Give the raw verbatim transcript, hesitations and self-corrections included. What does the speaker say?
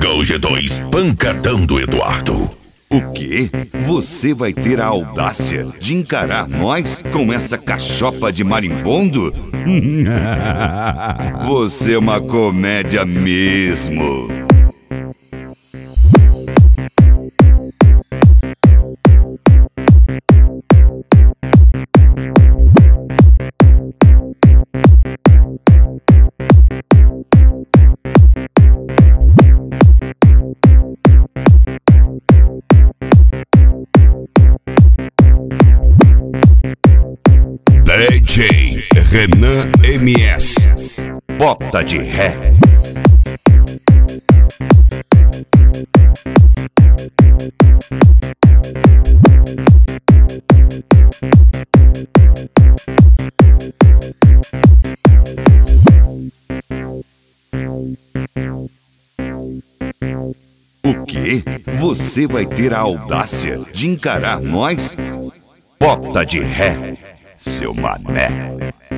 Chega o G dois pancadão do Eduardo. O quê? Você vai ter a audácia de encarar nós com essa cachopa de marimbondo? Você é uma comédia mesmo. D J Renan M S, Bota de ré. O quê? Você vai ter a audácia de encarar nós? Bota de ré, seu mané.